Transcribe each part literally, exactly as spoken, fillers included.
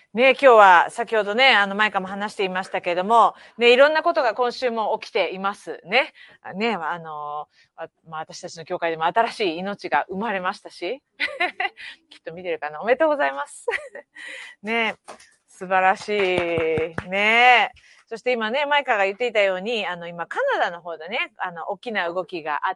ね、今日は先ほどね、あの、マイカも話していましたけれども、ね、いろんなことが今週も起きていますね。ね、あの、まあ、私たちの教会でも新しい命が生まれましたし、きっと見てるかな。おめでとうございます。ね、素晴らしい。ね。そして今ね、マイカが言っていたように、あの、今、カナダの方でね、あの、大きな動きがあって、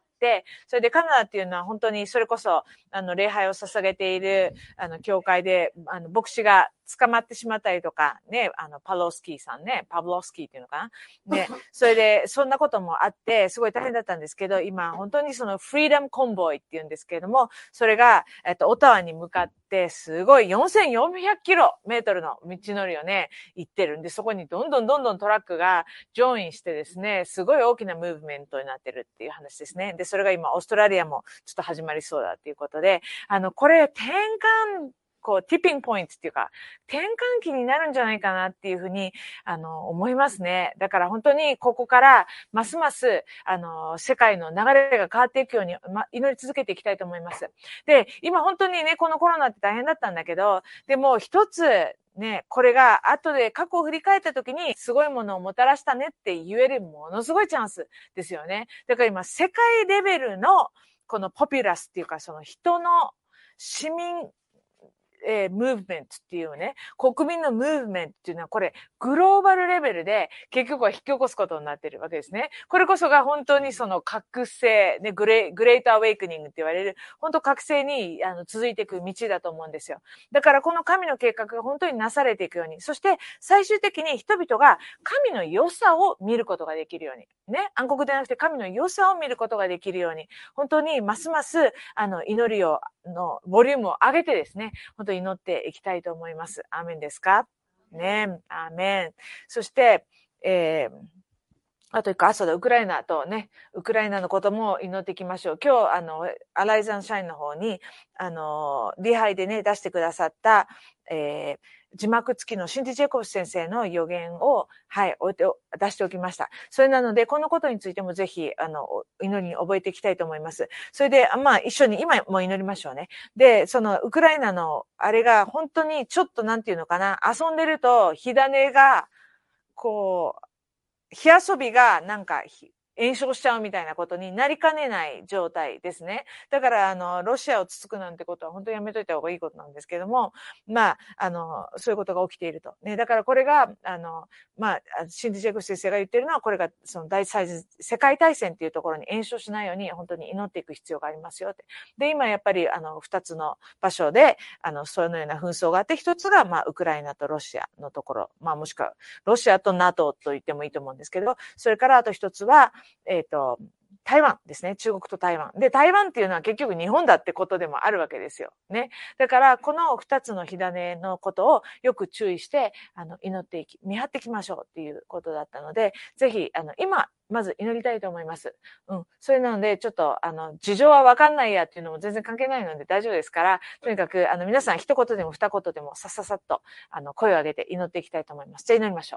それでカナダっていうのは本当にそれこそ、あの、礼拝を捧げている、あの、教会で、あの、牧師が捕まってしまったりとか、ね、あの、パロスキーさんね、パブロスキーっていうのかな。ね、それで、そんなこともあって、すごい大変だったんですけど、今、本当にその、フリーダムコンボイっていうんですけれども、それが、えっと、オタワに向かって、すごいよんせんよんひゃくキロメートルの道のりをね、行ってるんで、そこにどんどんどんどんトラックがジョインしてですね、すごい大きなムーブメントになってるっていう話ですね。で、それが今、オーストラリアもちょっと始まりそうだっていうことで、あの、これ、転換、こう、ティッピングポイントっていうか、転換期になるんじゃないかなっていうふうに、あの、思いますね。だから本当にここから、ますます、あの、世界の流れが変わっていくように、ま、祈り続けていきたいと思います。で、今本当にね、このコロナって大変だったんだけど、でも一つ、ね、これが後で過去を振り返った時にすごいものをもたらしたねって言えるものすごいチャンスですよね。だから今世界レベルのこのポピュラスっていうかその人の市民えー、ムーブメントっていうね、国民のムーブメントっていうのはこれグローバルレベルで結局は引き起こすことになっているわけですね。これこそが本当にその覚醒、ね、グレ、グレートアウェイクニングって言われる、本当覚醒にあの続いていく道だと思うんですよ。だからこの神の計画が本当になされていくように、そして最終的に人々が神の良さを見ることができるように、ね、暗黒ではなくて神の良さを見ることができるように、本当にますますあの祈りをのボリュームを上げてですね、本当に祈っていきたいと思います。アーメンですかね。アーメン。そして、えー、あと一個、朝だ、ウクライナとね、ウクライナのことも祈っていきましょう。今日、あの、アライザンシャインの方に、あの、リハイでね、出してくださった、えー、字幕付きのシンティ・ジェコブス先生の予言を、はい、置いて、出しておきました。それなので、このことについてもぜひ、あの、祈りに覚えていきたいと思います。それで、まあ、一緒に今も祈りましょうね。で、その、ウクライナの、あれが、本当にちょっとなんていうのかな、遊んでると、火種が、こう、火遊びがなんか炎症しちゃうみたいなことになりかねない状態ですね。だから、あの、ロシアをつつくなんてことは本当にやめといた方がいいことなんですけども、まあ、あの、そういうことが起きていると。ね、だからこれが、あの、まあ、シンディ・ジェクス先生が言ってるのは、これがその第三次世界大戦っていうところに炎症しないように本当に祈っていく必要がありますよって。で、今やっぱり、あの、二つの場所で、あの、そのような紛争があって、一つが、まあ、ウクライナとロシアのところ、まあ、もしくは、ロシアと ナトー と言ってもいいと思うんですけど、それからあと一つは、えっと、台湾ですね。中国と台湾。で、台湾っていうのは結局日本だってことでもあるわけですよ。ね。だから、この二つの火種のことをよく注意して、あの、祈っていき、見張っていきましょうっていうことだったので、ぜひ、あの、今、まず祈りたいと思います。うん。それなので、ちょっと、あの、事情はわかんないやっていうのも全然関係ないので大丈夫ですから、とにかく、あの、皆さん一言でも二言でもさっささっと、あの、声を上げて祈っていきたいと思います。じゃあ祈りましょう。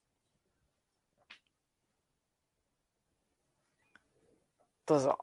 どうぞ。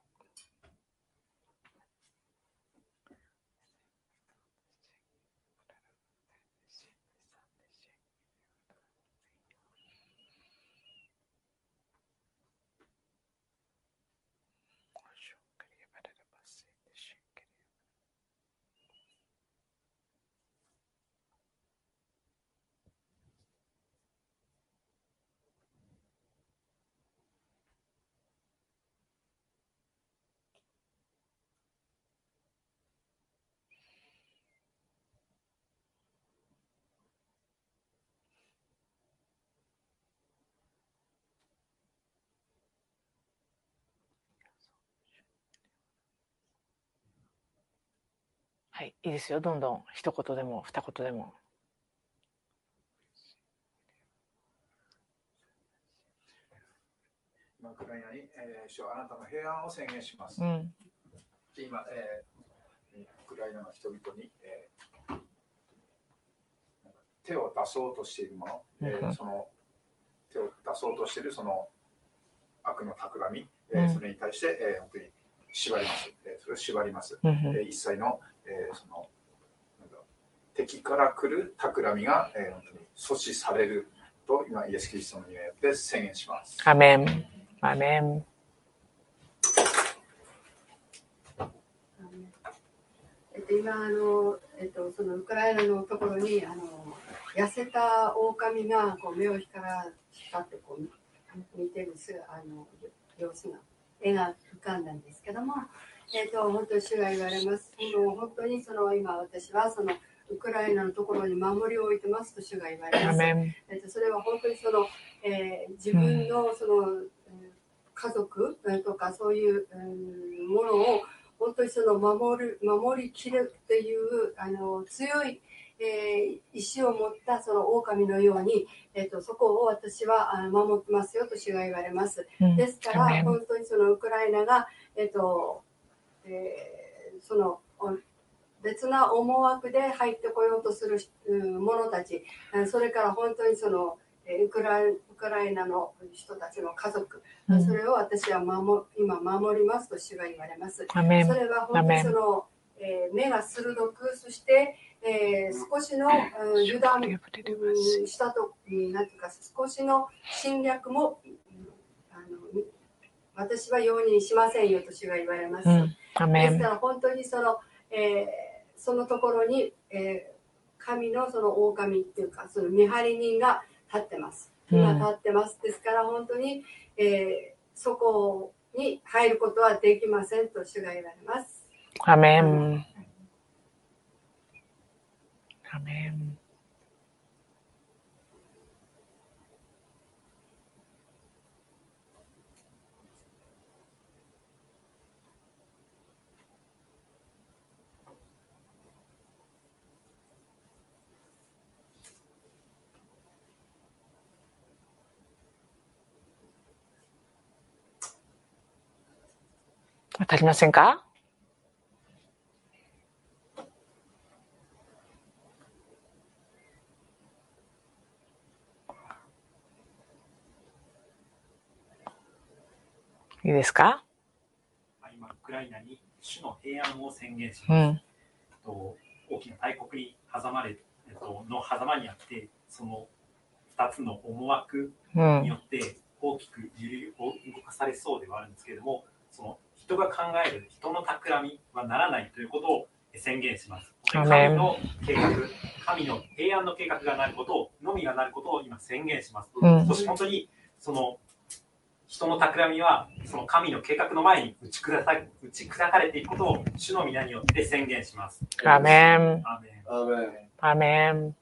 はい、いいですよ。どんどん一言でも二言でも。 ウクライナに、えー、主はあなたの平安を宣言します。 うん、 今、えー、ウクライナの人々に、えー、手を出そうとしているもの、えー、その手を出そうとしているその悪の企み、えー、それに対して、えー、本当に縛ります。えー、それを縛ります。 うん、 えー、一切の、えー、その敵敵から来る企みが、えー、本当に阻止されると今イエス・キリストの皆によって宣言します。 アメン。アメン。 えっと、今あの、えっと、そのウクライナのところにあの痩せた狼がこう目を光らしたってこう見てるあの様子が絵が浮かんだんですけども、えっと、本当に主が言われます。その本当にその今私はそのウクライナのところに守りを置いてますと主が言われます。えっと、それは本当にその、えー、自分のその、うん、家族とかそういう、うん、ものを本当にその守る守りきるっていうあの強い、えー、意志を持ったその狼のように、えー、とそこを私はあの守ってますよと主が言われます。うん、ですから本当にそのウクライナが、えーとえー、その別な思惑で入ってこようとする者たち、それから本当にそのウクライ、ウクライナの人たちの家族、うん、それを私は守今守りますと主が言われます。それは本当にその、えー、目が鋭く、そして、えー、少しの、うん、油断、うん、したと、なんていうか少しの侵略も、うん、あの私は容認しませんよと主が言われます。うん、ですから本当にその、えーそのところに、えー、神のその狼っていうかその見張り人が立ってます。今立ってます。うん、ですから本当に、えー、そこに入ることはできませんと主が言われます。 アメン。アメン。足りませんか？いいですか？ 今ウクライナに主の平安を宣言します。うん、と大きな大国に挟まれ、えっと、の狭間にあって、そのふたつの思惑によって大きく揺り動かされそうではあるんですけれども、その人が考える人の企みはならないということを宣言します。神の計画、神の平安の計画がなることを、のみがなることを今宣言します。うん、そして本当にその人の企みはその神の計画の前に打ち砕かれ、打ち砕かれていくことを主の皆によって宣言します。 アーメン。 アーメン。 アーメン。アーメン。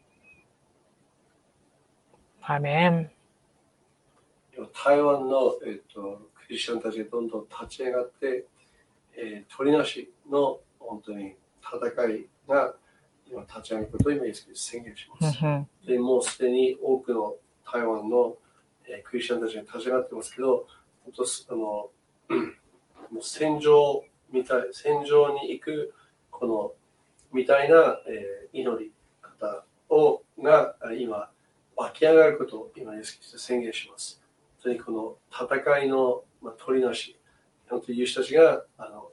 アーメン。 台湾の、えっと、クリスチャンたちがどんどん立ち上がって、えー、取りなしの本当に戦いが今立ち上がることを今宣言します。でもうすでに多くの台湾の、えー、クリスチャンたちが立ち上がってますけど、本当あのもう戦場みたい戦場に行くこのみたいな、えー、祈り方をが今湧き上がることを今宣言します。本当にこの戦いの、まあ、取りなし、本当に勇士たちがあの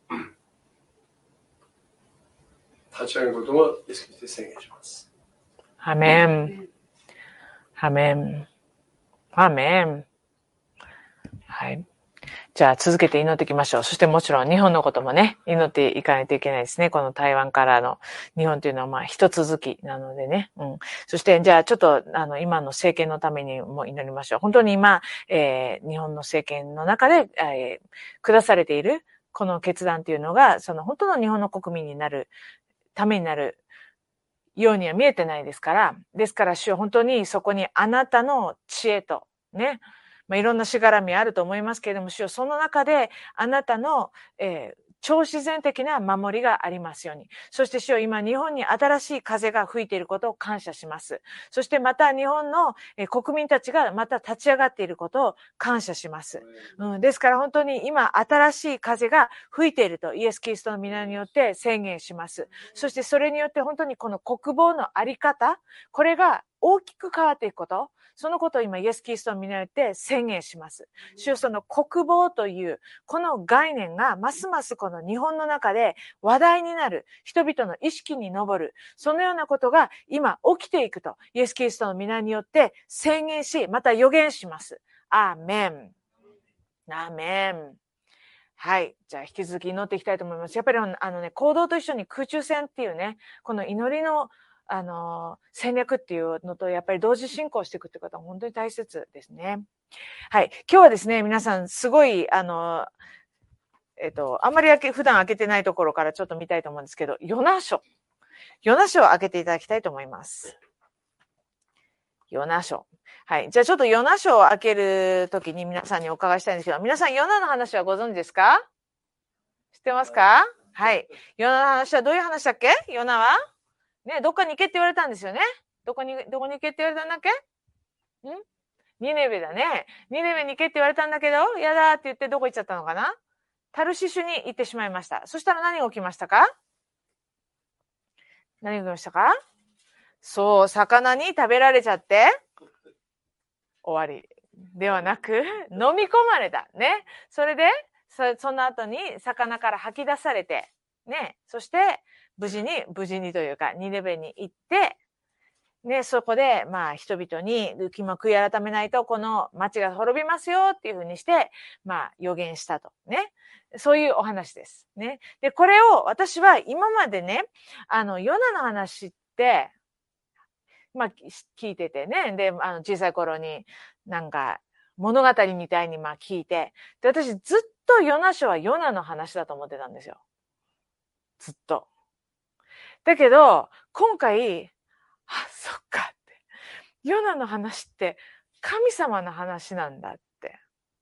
立ち上がることを宣言します。 アメン。アメン。アメン。はい。じゃあ続けて祈っていきましょう。そしてもちろん日本のこともね、祈っていかないといけないですね。この台湾からの日本というのはまあ一続きなのでね。うん。そしてじゃあちょっとあの今の政権のためにも祈りましょう。本当に今、えー、日本の政権の中で、えー、下されているこの決断というのが、その本当の日本の国民になるためになるようには見えてないですから、ですから主は本当にそこにあなたの知恵とね、まあ、いろんなしがらみあると思いますけれども、主よその中であなたの、えー、超自然的な守りがありますように。そして主よ今日本に新しい風が吹いていることを感謝します。そしてまた日本の、えー、国民たちがまた立ち上がっていることを感謝します。うん、ですから本当に今新しい風が吹いているとイエス・キリストの皆によって宣言します。そしてそれによって本当にこの国防のあり方、これが大きく変わっていくこと、そのことを今イエス・キリストの皆によって宣言します。主よ、その国防というこの概念がますますこの日本の中で話題になる、人々の意識に上る、そのようなことが今起きていくとイエス・キリストの皆によって宣言し、また予言します。アーメン。アーメン。はい。じゃあ引き続き祈っていきたいと思います。やっぱりあのね、行動と一緒に空中戦っていうね、この祈りのあの、戦略っていうのと、やっぱり同時進行していくってことは本当に大切ですね。はい。今日はですね、皆さん、すごい、あの、えっと、あんまり開け、普段開けてないところからちょっと見たいと思うんですけど、ヨナ書。ヨナ書を開けていただきたいと思います。ヨナ書。はい。じゃあちょっとヨナ書を開けるときに皆さんにお伺いしたいんですけど、皆さんヨナの話はご存知ですか？知ってますか？はい。ヨナの話はどういう話だっけ？ヨナはね、どっかに行けって言われたんですよね。どこに、どこに行けって言われたんだっけ？ん？ニネベだね。ニネベに行けって言われたんだけど、やだって言ってどこ行っちゃったのかな？タルシシュに行ってしまいました。そしたら何が起きましたか？何が起きましたか？そう、魚に食べられちゃって、終わり。ではなく、飲み込まれた。ね。それで、そ, その後に魚から吐き出されて、ね。そして、無事に、無事にというか、ニネベに行って、ね、そこで、まあ、人々に、今悔い改めないと、この町が滅びますよっていうふうにして、まあ、予言したと。ね。そういうお話です。ね。で、これを私は今までね、あの、ヨナの話って、まあ、聞いててね。で、あの、小さい頃になんか、物語みたいにまあ聞いて、で、私ずっとヨナ書はヨナの話だと思ってたんですよ。ずっと。だけど、今回、あ、そっかって。ヨナの話って神様の話なんだって、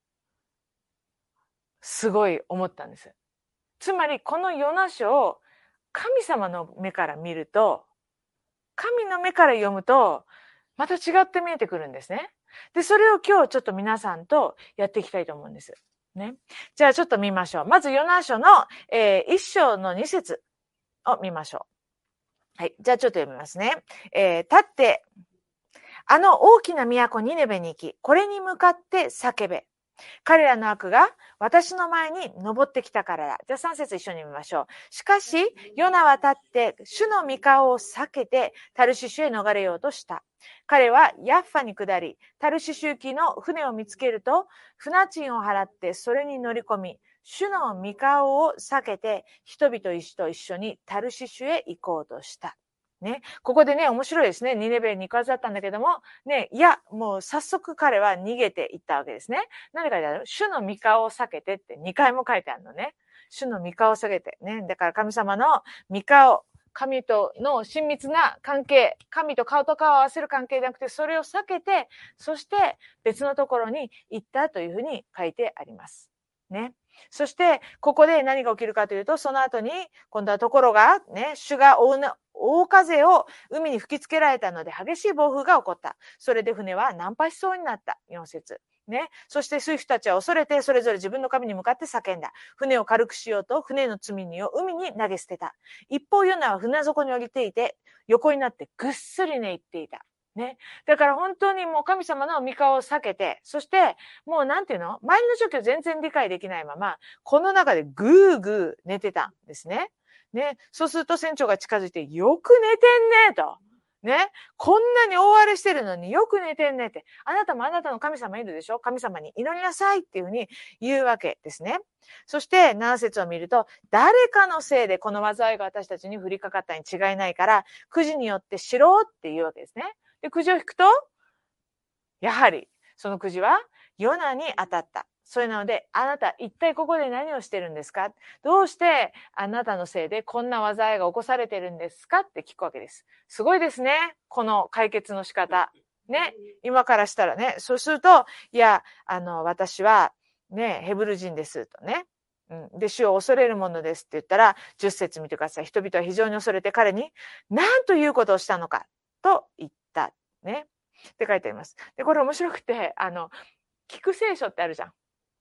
すごい思ったんです。つまり、このヨナ書を神様の目から見ると、神の目から読むと、また違って見えてくるんですね。で、それを今日ちょっと皆さんとやっていきたいと思うんです。ね。じゃあちょっと見ましょう。まずヨナ書の、えー、一章の二節を見ましょう。はい。じゃあちょっと読みますね。えー、立って、あの大きな都ニネベに行き、これに向かって叫べ。彼らの悪が私の前に登ってきたからだ。じゃあさん節一緒に見ましょう。しかし、ヨナは立って、主の御顔を避けて、タルシシュへ逃れようとした。彼はヤッファに下り、タルシシュ行きの船を見つけると、船賃を払ってそれに乗り込み、主の御顔を避けて、人々と一緒にタルシシュへ行こうとした。ね。ここでね、面白いですね。ニネベに行かずだったんだけども、ね、いや、もう早速彼は逃げていったわけですね。何書いてある？主の御顔を避けてってにかいも書いてあるのね。主の御顔を避けて。ね。だから神様の御顔、神との親密な関係、神と顔と顔を合わせる関係じゃなくて、それを避けて、そして別のところに行ったというふうに書いてあります。ね。そして、ここで何が起きるかというと、その後に、今度はところが、ね、主が大な大風を海に吹きつけられたので、激しい暴風が起こった。それで船は難破しそうになった。よん節。ね。そして水夫たちは恐れて、それぞれ自分の神に向かって叫んだ。船を軽くしようと、船の積み荷を海に投げ捨てた。一方、ヨナは船底に降りていて、横になってぐっすり寝入っていた。ね。だから本当にもう神様の御顔を避けて、そして、もうなんていうの？周りの状況全然理解できないまま、この中でぐーぐー寝てたんですね。ね。そうすると船長が近づいて、よく寝てんねと。ね。こんなに大荒れしてるのによく寝てんねって。あなたもあなたの神様いるでしょ？神様に祈りなさいっていうふうに言うわけですね。そしてなな節を見ると、誰かのせいでこの災いが私たちに降りかかったに違いないから、くじによってしろっていうわけですね。で、くじを引くと、やはり、そのくじは、ヨナに当たった。それなので、あなた、一体ここで何をしてるんですか？どうして、あなたのせいでこんな災いが起こされてるんですかって聞くわけです。すごいですね。この解決の仕方。ね。今からしたらね。そうすると、いや、あの、私は、ね、ヘブル人ですとね。うん、で、主を恐れるものですって言ったら、じゅっ節見てください。人々は非常に恐れて彼に、何ということをしたのかと言った。ね。って書いてあります。で、これ面白くて、あの、聞く聖書ってあるじゃん。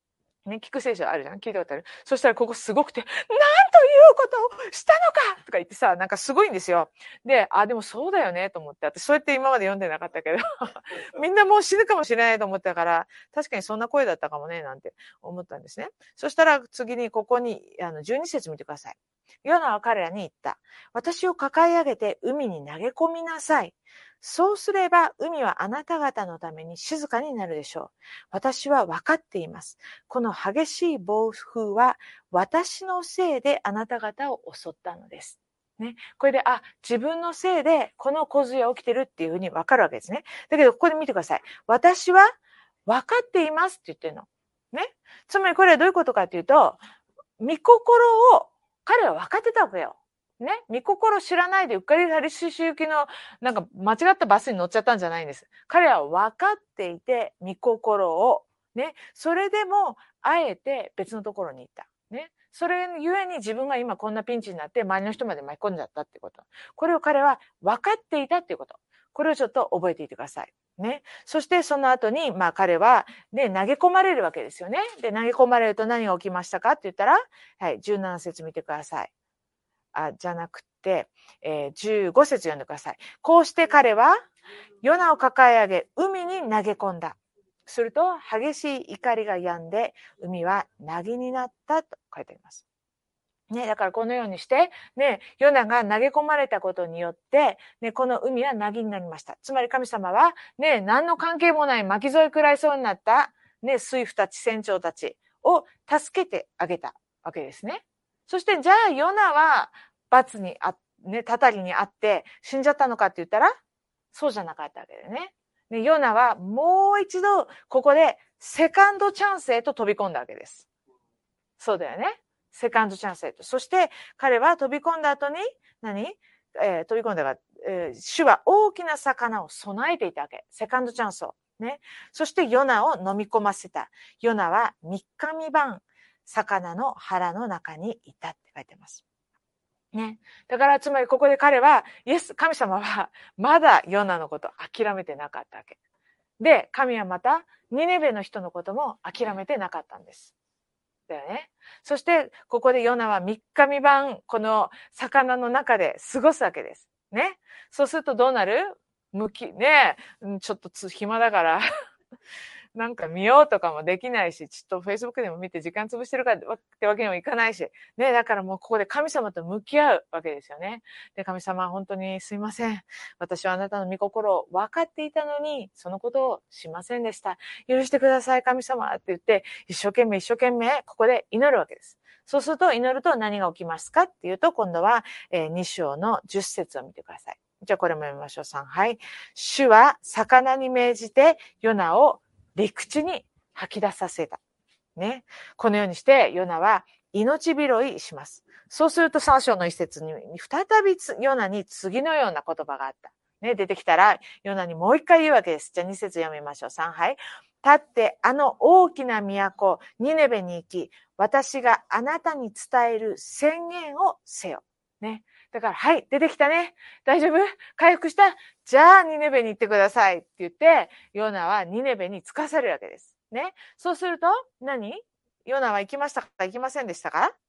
ね、聞く聖書あるじゃん。聞いたことある。そしたらここすごくて、なんということをしたのかとか言ってさ、なんかすごいんですよ。で、あ、でもそうだよねと思って、私そうやって今まで読んでなかったけど、みんなもう死ぬかもしれないと思ったから、確かにそんな声だったかもね、なんて思ったんですね。そしたら次にここに、あの、じゅうに節見てください。ヨナは彼らに言った。私を抱え上げて海に投げ込みなさい。そうすれば海はあなた方のために静かになるでしょう。私は分かっています。この激しい暴風は私のせいであなた方を襲ったのです。ね。これで、あ、自分のせいでこの洪水は起きてるっていうふうに分かるわけですね。だけどここで見てください。私は分かっていますって言ってるの。ね。つまりこれはどういうことかっていうと、御心を彼は分かってたわけよ。ね。御心知らないでうっかりハリシシ行きのなんか間違ったバスに乗っちゃったんじゃないんです。彼は分かっていて御心をね。それでもあえて別のところに行った。ね。それゆえに自分が今こんなピンチになって周りの人まで巻き込んじゃったってこと。これを彼は分かっていたっていうこと。これをちょっと覚えていてください。ね。そしてその後に、まあ彼は、ね、投げ込まれるわけですよね。で、投げ込まれると何が起きましたかって言ったら、はい、じゅうなな節見てください。あ、じゃなくて、えー、じゅうご節読んでください。こうして彼は、ヨナを抱え上げ、海に投げ込んだ。すると、激しい怒りが止んで、海は凪になったと書いてあります。ね、だからこのようにして、ね、ヨナが投げ込まれたことによって、ね、この海は凪になりました。つまり神様は、ね、何の関係もない巻き添え食らいそうになった、ね、水夫たち、船長たちを助けてあげたわけですね。そして、じゃあ、ヨナは、罰にあ、ね、たたりにあって死んじゃったのかって言ったら、そうじゃなかったわけだよね。で、ヨナはもう一度、ここで、セカンドチャンスへと飛び込んだわけです。そうだよね。セカンドチャンスへと。そして、彼は飛び込んだ後に、何、えー、飛び込んだが、えー、主は大きな魚を備えていたわけ。セカンドチャンスを。ね。そして、ヨナを飲み込ませた。ヨナは三日三晩、魚の腹の中にいたって書いてます。ね。だから、つまりここで彼は、イエス、神様は、まだヨナのこと諦めてなかったわけ。で、神はまた、ニネベの人のことも諦めてなかったんです。だよね。そして、ここでヨナは三日三晩、この魚の中で過ごすわけです。ね。そうするとどうなる？向き、ね。ちょっとつ暇だから、なんか見ようとかもできないし、ちょっと Facebook でも見て時間潰してるかってわけにもいかないし、ね、だからもうここで神様と向き合うわけですよね。で、神様、本当にすいません。私はあなたの御心を分かっていたのに、そのことをしませんでした。許してください、神様って言って、一生懸命一生懸命、ここで祈るわけです。そうすると、祈ると何が起きますかっていうと、今度は、えー、に章のじゅっ節を見てください。じゃあこれも読みましょう。さん、はい。主は魚に命じて、ヨナを陸地に吐き出させた。ね。このようにして、ヨナは命拾いします。そうするとさん章の一節に、再びヨナに次のような言葉があった。ね。出てきたら、ヨナにもう一回言うわけです。じゃあに節読みましょう。さん、はい。立ってあの大きな都、ニネベに行き、私があなたに伝える宣言をせよ。ね。だから、はい、出てきたね。大丈夫？回復した？じゃあ、ニネベに行ってくださいって言って、ヨナはニネベに着かされるわけです。ね。そうすると、何？ヨナは行きましたか？行きませんでしたか？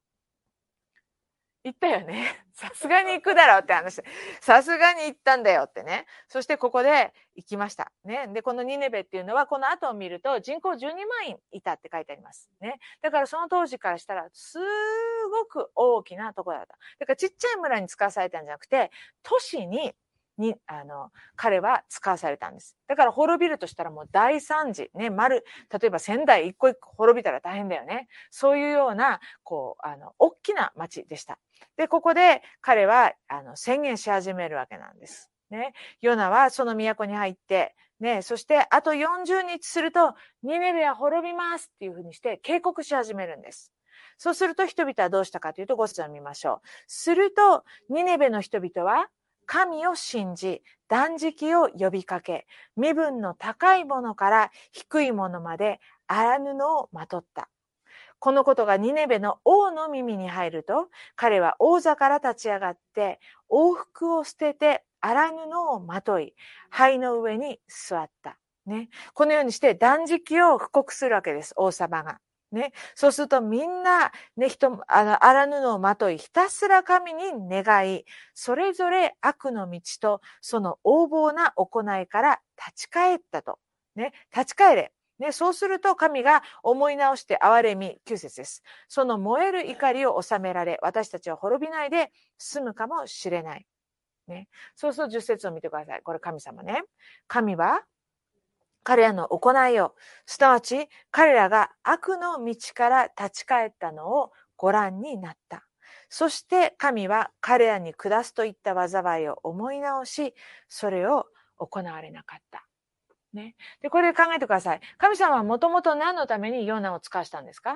行ったよね。さすがに行くだろうって話。さすがに行ったんだよってね。そしてここで行きました。ね。で、このニネベっていうのは、この後を見ると人口じゅうにまんいたって書いてあります。ね。だからその当時からしたら、すごく大きなところだった。だからちっちゃい村に使わされたんじゃなくて、都市に、に、あの、彼は使わされたんです。だから滅びるとしたらもう大惨事。ね、丸、例えば仙台一個一個滅びたら大変だよね。そういうような、こう、あの、大きな町でした。で、ここで彼は、あの、宣言し始めるわけなんです。ね。ヨナはその都に入って、ね、そしてあとよんじゅうにちすると、ニネベは滅びますっていうふうにして警告し始めるんです。そうすると人々はどうしたかというと、ご節を見ましょう。すると、ニネベの人々は、神を信じ、断食を呼びかけ、身分の高いものから低いものまで荒布をまとった。このことがニネベの王の耳に入ると、彼は王座から立ち上がって、王服を捨てて荒布をまとい、灰の上に座った。ね。このようにして断食を布告するわけです、王様が。 ね。そうするとみんな、ね、人、あの、荒布をまとい、ひたすら神に願い、それぞれ悪の道と、その横暴な行いから立ち返ったと。ね。立ち返れ。ね。そうすると神が思い直して憐れみ、きゅう節です。その燃える怒りを収められ、私たちは滅びないで済むかもしれない。ね。そうするとじゅっ節を見てください。これ神様ね。神は、彼らの行いを、すなわち彼らが悪の道から立ち返ったのをご覧になった。そして神は彼らに下すといった災いを思い直し、それを行われなかった。ね。で、これで考えてください。神様はもともと何のためにヨナを使わしたんですか？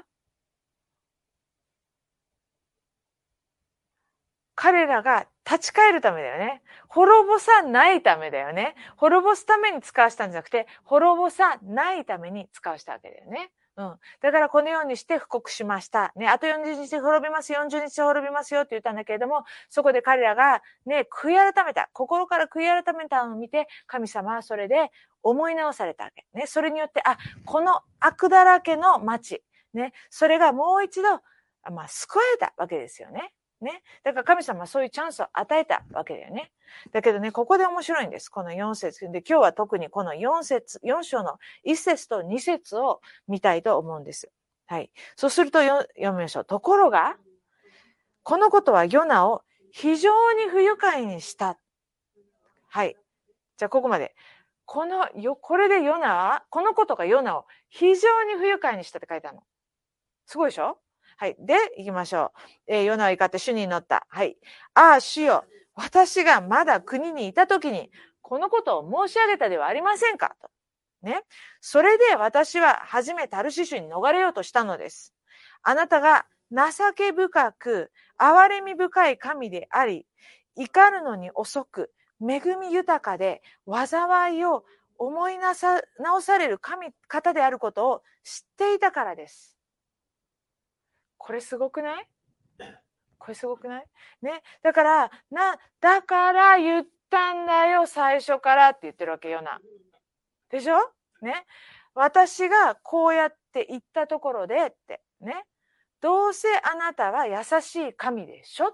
彼らが立ち返るためだよね。滅ぼさないためだよね。滅ぼすために使わしたんじゃなくて、滅ぼさないために使わしたわけだよね。うん。だからこのようにして布告しました。ね、あとよんじゅうにちで滅びます、よんじゅうにちで滅びますよって言ったんだけれども、そこで彼らがね、悔い改めた。心から悔い改めたのを見て、神様はそれで思い直されたわけ。ね、それによって、あ、この悪だらけの町。ね、それがもう一度、まあ、救われたわけですよね。ね。だから神様はそういうチャンスを与えたわけだよね。だけどね、ここで面白いんです。このよん節で、今日は特にこのよん節、よん章のいち節とに節を見たいと思うんです。はい。そうすると読みましょう。ところが、このことはヨナを非常に不愉快にした。はい。じゃあここまで。このよ、これでヨナは、このことがヨナを非常に不愉快にしたって書いてあるの。すごいでしょ？はい。で、行きましょう。えー、ヨナは怒って主に乗った。はい。ああ、主よ。私がまだ国にいたときに、このことを申し上げたではありませんかと。ね。それで私は初めタルシシュに逃れようとしたのです。あなたが情け深く、憐れみ深い神であり、怒るのに遅く、恵み豊かで、災いを思いなさ、直される神、方であることを知っていたからです。これすごくない？これすごくない？ね。だから、な、だから言ったんだよ、最初からって言ってるわけよな。でしょ？ね。私がこうやって言ったところでって、ね。どうせあなたは優しい神でしょって。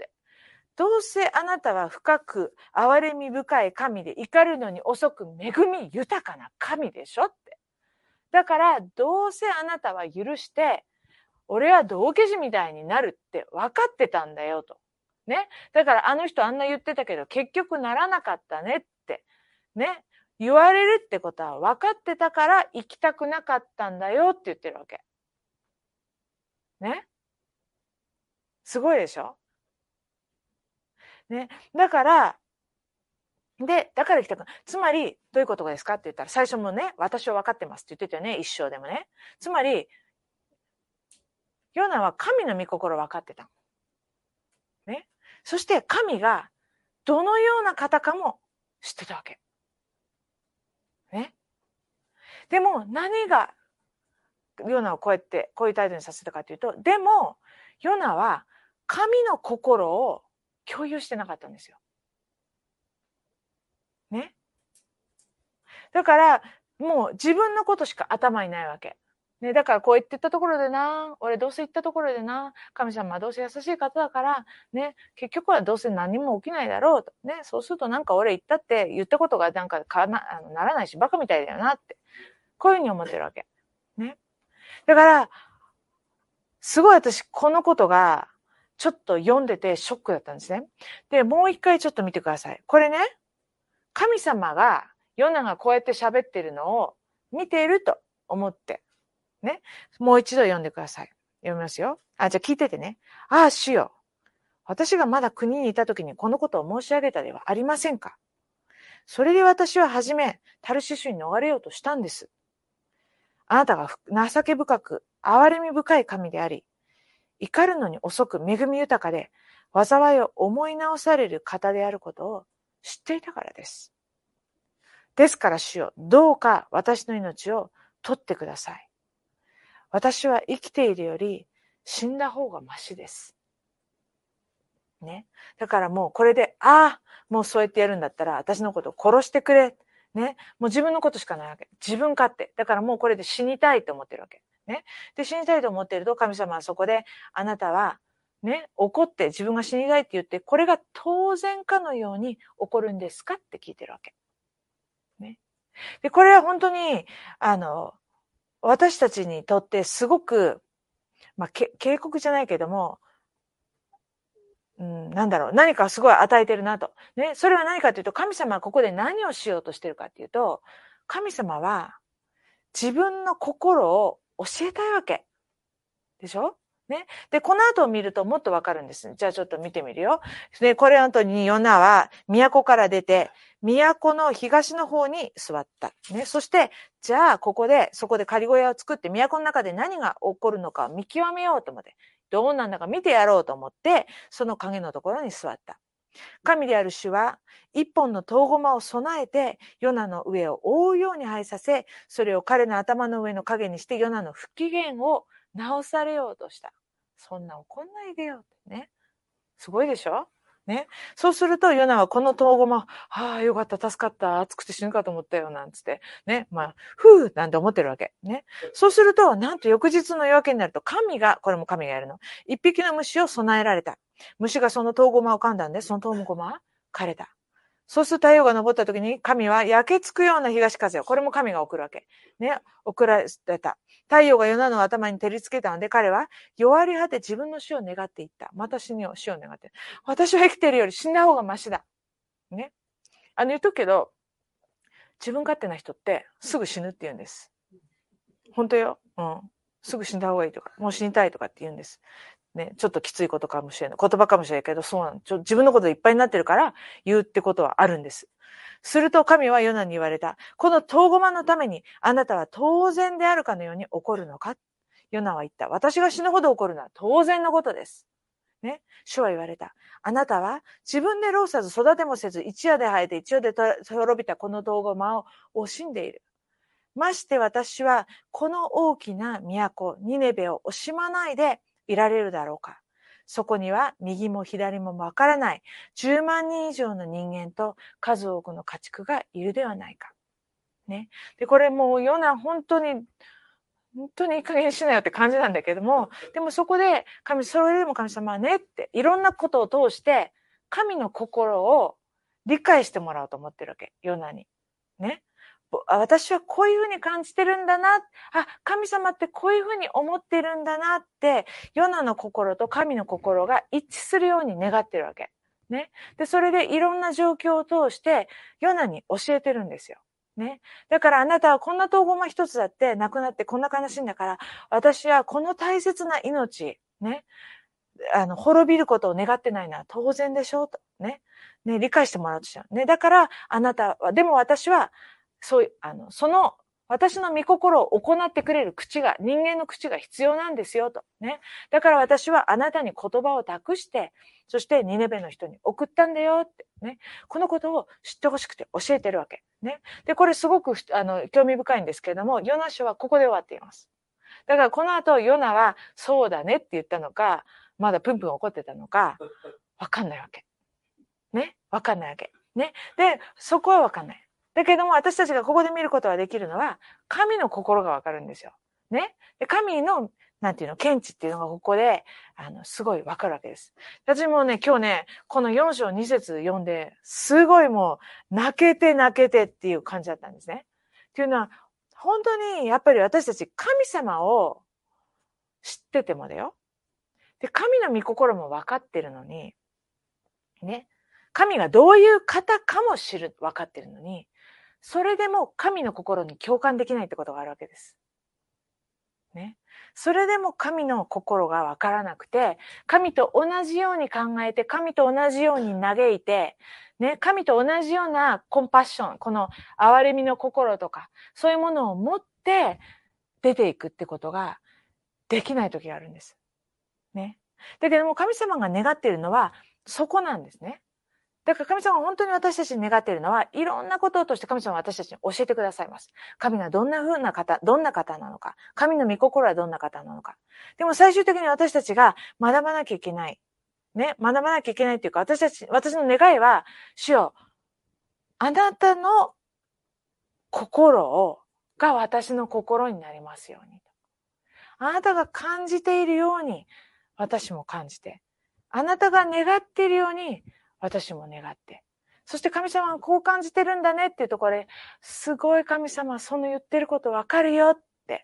どうせあなたは深く憐れみ深い神で怒るのに遅く恵み豊かな神でしょって。だから、どうせあなたは許して、俺は道化師みたいになるって分かってたんだよと。ね。だからあの人あんな言ってたけど結局ならなかったねって。ね。言われるってことは分かってたから行きたくなかったんだよって言ってるわけ。ね。すごいでしょ？ね。だから、で、だから来たく、つまり、どういうことですかって言ったら、最初もね、私は分かってますって言ってたよね、一章でもね。つまり、ヨナは神の御心を分かってた。ね。そして神がどのような方かも知ってたわけ。ね。でも何がヨナをこうやって、こういう態度にさせたかというと、でも、ヨナは神の心を共有してなかったんですよ。ね。だから、もう自分のことしか頭にないわけ。ね、だからこう言って言ったところでな、俺どうせ言ったところでな、神様はどうせ優しい方だから、ね、結局はどうせ何も起きないだろうと。ね、そうするとなんか俺言ったって言ったことがなんかかな、あのならないしバカみたいだよなって。こういうふうに思ってるわけ。ね。だから、すごい私このことがちょっと読んでてショックだったんですね。で、もう一回ちょっと見てください。これね、神様が、ヨナがこうやって喋ってるのを見ていると思って、ね。もう一度読んでください。読みますよ。あ、じゃあ聞いててね。ああ、主よ。私がまだ国にいた時にこのことを申し上げたではありませんか。それで私ははじめ、タルシシュに逃れようとしたんです。あなたが情け深く、憐れみ深い神であり、怒るのに遅く恵み豊かで、災いを思い直される方であることを知っていたからです。ですから主よ、どうか私の命を取ってください。私は生きているより死んだ方がマシです。ね。だからもうこれで、ああ、もうそうやってやるんだったら私のことを殺してくれ。ね。もう自分のことしかないわけ。自分勝手。だからもうこれで死にたいと思ってるわけ。 ね。で、死にたいと思っていると神様はそこで、あなたは、ね、怒って自分が死にたいって言って、これが当然かのように起こるんですかって聞いてるわけ。ね。で、これは本当に、あの、私たちにとってすごく、まあ、け警告じゃないけども、うん、なんだろう、何かすごい与えてるなと。ね、それは何かというと、神様はここで何をしようとしてるかっていうと、神様は自分の心を教えたいわけ。でしょね。で、この後を見るともっとわかるんです。じゃあちょっと見てみるよ。で、これ後にヨナは都から出て、都の東の方に座った。ね。そして、じゃあここで、そこで仮小屋を作って、都の中で何が起こるのか見極めようと思って、どうなんだか見てやろうと思って、その影のところに座った。神である主は、一本の唐ゴマを備えて、ヨナの上を覆うように生えさせ、それを彼の頭の上の影にして、ヨナの不機嫌を直されようとした。そんな怒んないでよってね。すごいでしょね。そうすると、ヨナはこの唐ゴマ、ああ、よかった、助かった、暑くて死ぬかと思ったよ、なんつって。ね。まあ、ふうなんて思ってるわけ。ね。そうすると、なんと翌日の夜明けになると、神が、これも神がやるの。一匹の虫を備えられた。虫がその唐ゴマを噛んだんで、その唐ゴマは枯れた。そうすると太陽が昇った時に神は焼けつくような東風を、これも神が送るわけ。ね、送られた。太陽がヨナの頭に照りつけたので、彼は弱り果て自分の死を願っていった。また死を死を願って。私は生きているより死んだ方がマシだ。ね。あの言っとくけど、自分勝手な人ってすぐ死ぬって言うんです。本当よ。うん。すぐ死んだ方がいいとか、もう死にたいとかって言うんです。ね、ちょっときついことかもしれない。言葉かもしれないけど、そうなの。ちょ自分のことでいっぱいになってるから言うってことはあるんです。すると神はヨナに言われた。この唐ゴマのためにあなたは当然であるかのように怒るのか？ヨナは言った。私が死ぬほど怒るのは当然のことです。ね。主は言われた。あなたは自分で労さず育てもせず一夜で生えて一夜で滅びたこの唐ゴマを惜しんでいる。まして私はこの大きな都、ニネベを惜しまないでいられるだろうか。そこには右も左もわからないじゅうまんにん以上の人間と数多くの家畜がいるではないか。ね。で、これもうヨナ本当に、本当にいい加減にしなよって感じなんだけども、でもそこで神、それでも神様はねって、いろんなことを通して神の心を理解してもらおうと思ってるわけ。ヨナに。ね。私はこういうふうに感じてるんだな。あ、神様ってこういうふうに思ってるんだなって、ヨナの心と神の心が一致するように願ってるわけ。ね。で、それでいろんな状況を通して、ヨナに教えてるんですよ。ね。だからあなたはこんな唐ゴマ一つだって亡くなってこんな悲しいんだから、私はこの大切な命、ね。あの、滅びることを願ってないのは当然でしょうと。ね。ね、理解してもらうとしよう。ね。だから、あなたは、でも私は、そういう、あの、その、私の御心を行ってくれる口が、人間の口が必要なんですよ、と。ね。だから私はあなたに言葉を託して、そしてニネベの人に送ったんだよ、って。ね。このことを知ってほしくて教えてるわけ。ね。で、これすごく、あの、興味深いんですけれども、ヨナ書はここで終わっています。だからこの後、ヨナは、そうだねって言ったのか、まだプンプン怒ってたのか、わかんないわけ。ね。わかんないわけ。ね。で、そこはわかんない。だけども私たちがここで見ることができるのは、神の心がわかるんですよ。ね。で、神の、なんていうの、見地っていうのがここで、あの、すごいわかるわけです。私もね、今日ね、このよん章に節読んで、すごいもう、泣けて泣けてっていう感じだったんですね。っていうのは、本当に、やっぱり私たち神様を知っててもだよ。で、神の御心もわかってるのに、ね。神がどういう方かも知る、わかってるのに、それでも神の心に共感できないってことがあるわけです。ね。それでも神の心がわからなくて、神と同じように考えて、神と同じように嘆いて、ね、神と同じようなコンパッション、この憐れみの心とか、そういうものを持って出ていくってことができない時があるんです。ね。だけども神様が願っているのはそこなんですね。だから神様が本当に私たちに願っているのは、いろんなことを通して神様は私たちに教えてくださいます。神がどんな風な方、どんな方なのか、神の御心はどんな方なのか。でも最終的に私たちが学ばなきゃいけない。ね、学ばなきゃいけないっていうか、私たち、私の願いは、主よ、あなたの心を、が私の心になりますように。 あなたが感じているように、私も感じて、あなたが願っているように、私も願って。そして神様はこう感じてるんだねっていうところで、すごい神様、その言ってることわかるよって、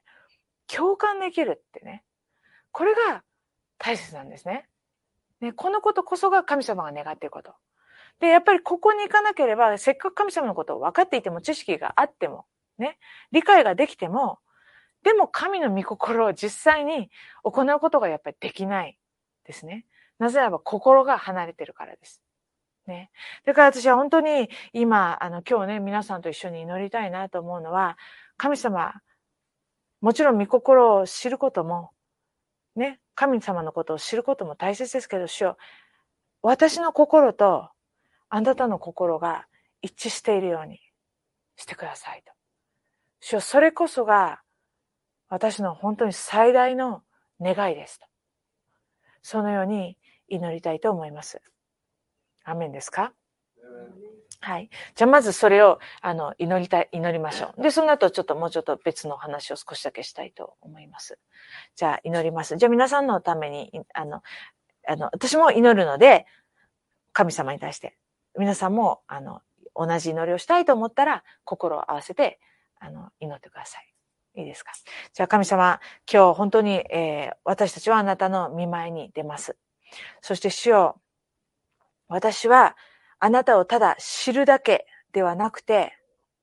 共感できるってね。これが大切なんですね。ね、このことこそが神様が願っていること。で、やっぱりここに行かなければ、せっかく神様のことを分かっていても、知識があっても、ね、理解ができても、でも神の御心を実際に行うことがやっぱりできないですね。なぜならば心が離れてるからです。ね。だから私は本当に今、あの、今日ね、皆さんと一緒に祈りたいなと思うのは、神様、もちろん御心を知ることも、ね、神様のことを知ることも大切ですけど、主よ、私の心とあなたの心が一致しているようにしてくださいと。主よ、それこそが私の本当に最大の願いですと。そのように祈りたいと思います。アーメンですか？はい。じゃあまずそれを、あの、祈りたい、祈りましょう。で、その後ちょっともうちょっと別の話を少しだけしたいと思います。じゃあ祈ります。じゃあ皆さんのために、あの、あの、私も祈るので、神様に対して、皆さんも、あの、同じ祈りをしたいと思ったら、心を合わせて、あの、祈ってください。いいですか？じゃあ神様、今日本当に、えー、私たちはあなたの御前に出ます。そして主よ、私はあなたをただ知るだけではなくて、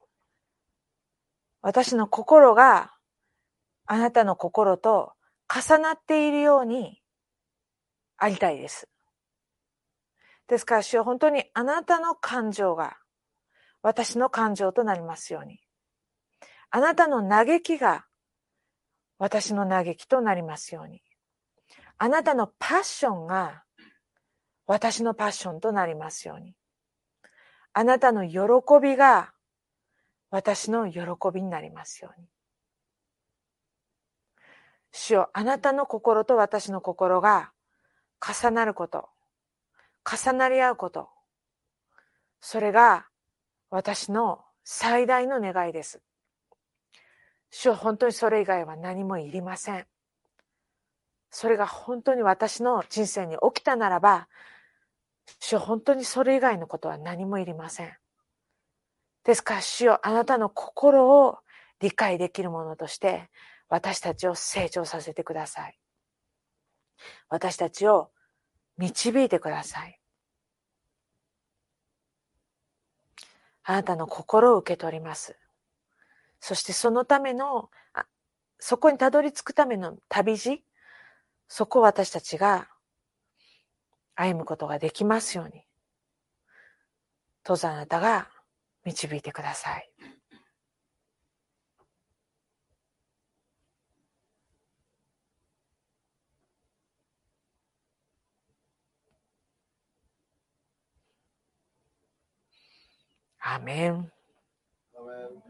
私の心があなたの心と重なっているようにありたいです。ですから主よ、本当にあなたの感情が私の感情となりますように。あなたの嘆きが私の嘆きとなりますように。あなたのパッションが私のパッションとなりますように。あなたの喜びが私の喜びになりますように。主よ、あなたの心と私の心が重なること、重なり合うこと、それが私の最大の願いです。主よ、本当にそれ以外は何もいりません。それが本当に私の人生に起きたならば、主よ、本当にそれ以外のことは何もいりません。ですから主よ、あなたの心を理解できるものとして、私たちを成長させてください。私たちを導いてください。あなたの心を受け取ります。そしてそのための、あそこにたどり着くための旅路、そこを私たちが歩むことができますように。どうぞあなたが導いてください。アーメン。 アーメン。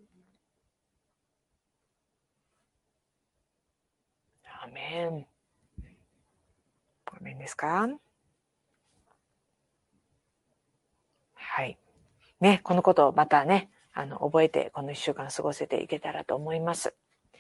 アーメン。アーメンですか？はい。ね、このことをまたね、あの、覚えて、この一週間過ごせていけたらと思います。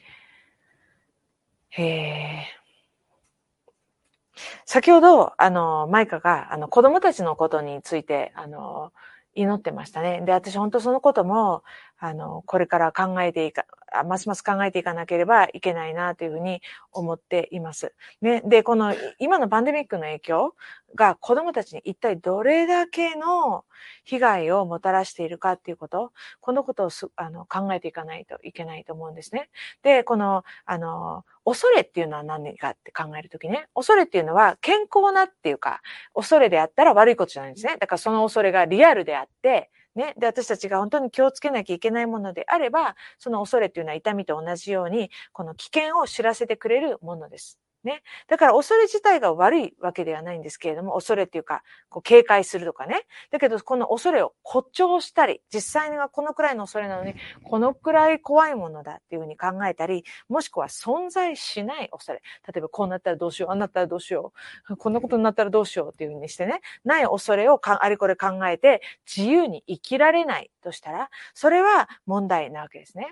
えー、先ほど、あの、マイカが、あの、子供たちのことについて、あの、祈ってましたね。で、私本当そのことも、あの、これから考えていか、ますます考えていかなければいけないなというふうに思っています。ね。で、この今のパンデミックの影響が子供たちに一体どれだけの被害をもたらしているかっていうこと、このことをすあの考えていかないといけないと思うんですね。で、この、あの、恐れっていうのは何かって考えるときね、恐れっていうのは健康なっていうか、恐れであったら悪いことじゃないんですね。だからその恐れがリアルであって、ね。で、私たちが本当に気をつけなきゃいけないものであれば、その恐れっていうのは痛みと同じように、この危険を知らせてくれるものです。ね。だから恐れ自体が悪いわけではないんですけれども、恐れっていうか、こう警戒するとかね。だけど、この恐れを誇張したり、実際にはこのくらいの恐れなのに、このくらい怖いものだっていうふうに考えたり、もしくは存在しない恐れ。例えば、こうなったらどうしよう、ああなったらどうしよう、こんなことになったらどうしようっていうふうにしてね、ない恐れをかあれこれ考えて、自由に生きられないとしたら、それは問題なわけですね。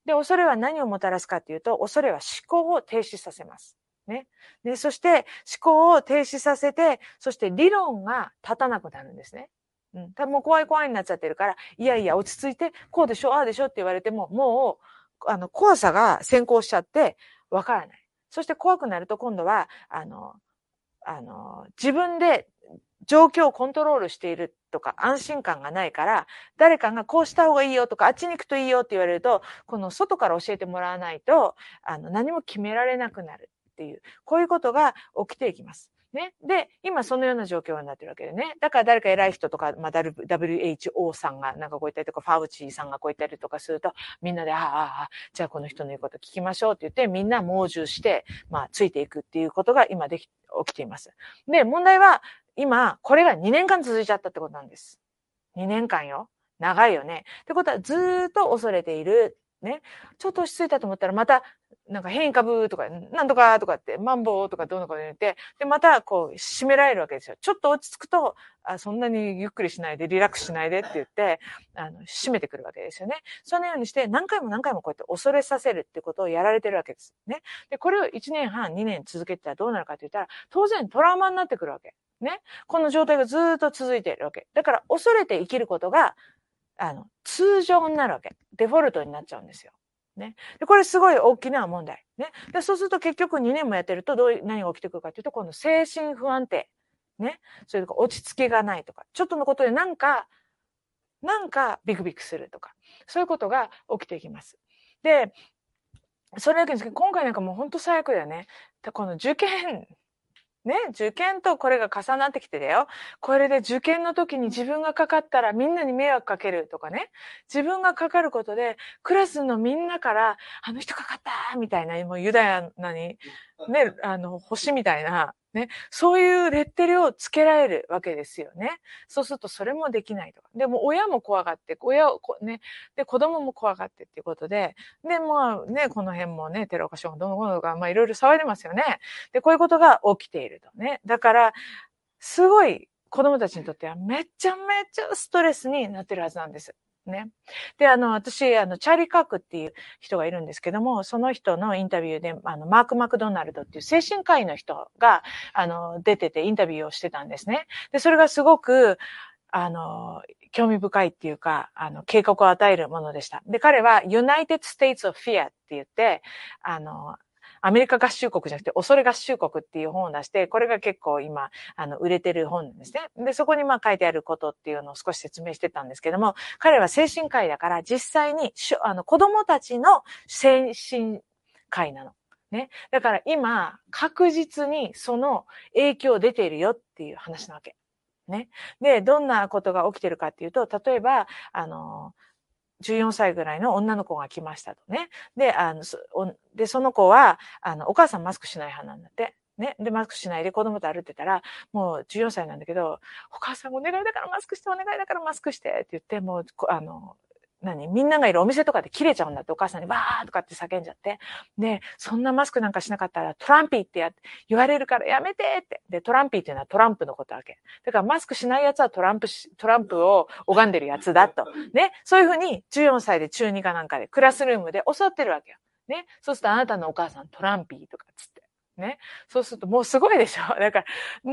で、恐れは何をもたらすかっていうと、恐れは思考を停止させます。ね。で、そして思考を停止させて、そして理論が立たなくなるんですね。うん。多分もう怖い怖いになっちゃってるから、いやいや、落ち着いて、こうでしょ、ああでしょって言われても、もう、あの、怖さが先行しちゃって、わからない。そして怖くなると今度は、あの、あの、自分で状況をコントロールしているとか安心感がないから、誰かがこうした方がいいよとか、あっちに行くといいよって言われると、この外から教えてもらわないと、あの、何も決められなくなるっていう、こういうことが起きていきます。ね。で、今そのような状況になってるわけでね。だから誰か偉い人とか、まあ、ダブリューエイチオー さんがなんかこう言ったりとか、ファウチーさんがこう言ったりとかすると、みんなで、ああ、ああ、じゃあこの人の言うこと聞きましょうって言って、みんな盲従して、まあ、ついていくっていうことが今でき、起きています。で、問題は、今、これがにねんかん続いちゃったってことなんです。にねんかんよ。長いよね。ってことは、ずーっと恐れている。ね。ちょっと落ち着いたと思ったら、また、なんか変異株とか、なんとかとかって、マンボウとかどうのか言って、で、またこう、締められるわけですよ。ちょっと落ち着くと、あ、そんなにゆっくりしないで、リラックスしないでって言って、あの、締めてくるわけですよね。そのようにして、何回も何回もこうやって恐れさせるってことをやられてるわけです。ね。で、これをいちねんはん、にねん続けてたらどうなるかって言ったら、当然トラウマになってくるわけ。ね。この状態がずーっと続いているわけ。だから、恐れて生きることが、あの、通常になるわけ。デフォルトになっちゃうんですよ。ね。で、これすごい大きな問題。ね。で、そうすると結局にねんもやってると、どういう、何が起きてくるかというと、今度精神不安定。ね。それとか落ち着きがないとか、ちょっとのことでなんか、なんかビクビクするとか、そういうことが起きていきます。で、それだけですけど、今回なんかもう本当最悪だよね。この受験、ね、受験とこれが重なってきてだよ。これで受験の時に自分がかかったらみんなに迷惑かけるとかね。自分がかかることで、クラスのみんなから、あの人かかったみたいな、もうユダヤなに、ね、あの、星みたいな、ね、そういうレッテルをつけられるわけですよね。そうするとそれもできないとか。でも親も怖がって、親をこ、ね、で、子供も怖がってっていうことで、で、まあね、この辺もね、テロカションどのこのか、まあいろいろ騒いでますよね。で、こういうことが起きているとね。だから、すごい子供たちにとってはめちゃめちゃストレスになってるはずなんです。ね。で、あの、私、あの、チャーリー・カークっていう人がいるんですけども、その人のインタビューで、あの、マーク・マクドナルドっていう精神科医の人が、あの、出ててインタビューをしてたんですね。で、それがすごく、あの、興味深いっていうか、あの、警告を与えるものでした。で、彼は United States of Fear って言って、あの、アメリカ合衆国じゃなくて、恐れ合衆国っていう本を出して、これが結構今、あの、売れてる本なんですね。で、そこにまあ書いてあることっていうのを少し説明してたんですけども、彼は精神科医だから、実際に、あの、子供たちの精神科医なの。ね。だから今、確実にその影響出ているよっていう話なわけ。ね。で、どんなことが起きてるかっていうと、例えば、あの、じゅうよんさいぐらいの女の子が来ましたとね。で、あの、そで、その子は、あの、お母さんマスクしない派なんだって。ね。で、マスクしないで子供と歩いてたら、もうじゅうよんさいなんだけど、お母さんお願いだからマスクして、お願いだからマスクしてって言って、もう、あの、何みんながいるお店とかで切れちゃうんだってお母さんにバーとかって叫んじゃって。で、そんなマスクなんかしなかったらトランピーってや言われるからやめてって。で、トランピーっていうのはトランプのことわけ。だからマスクしないやつはトランプし、トランプを拝んでるやつだと。ね。そういうふうにじゅうよんさいで中にかなんかでクラスルームで教わってるわけよ。ね。そうするとあなたのお母さんトランピーとかつって。ね。そうするともうすごいでしょ。だから、